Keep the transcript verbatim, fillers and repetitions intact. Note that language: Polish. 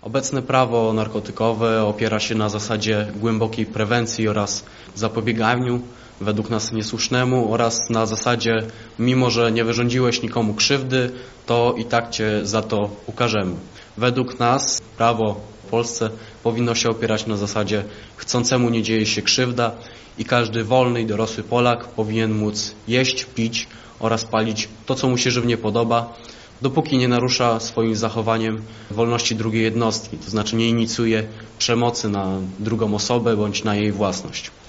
Obecne prawo narkotykowe opiera się na zasadzie głębokiej prewencji oraz zapobieganiu według nas niesłusznemu oraz na zasadzie, mimo że nie wyrządziłeś nikomu krzywdy, to i tak cię za to ukażemy. Według nas prawo w Polsce powinno się opierać na zasadzie chcącemu nie dzieje się krzywda i każdy wolny i dorosły Polak powinien móc jeść, pić oraz palić to, co mu się żywnie podoba, dopóki nie narusza swoim zachowaniem wolności drugiej jednostki, to znaczy nie inicjuje przemocy na drugą osobę bądź na jej własność.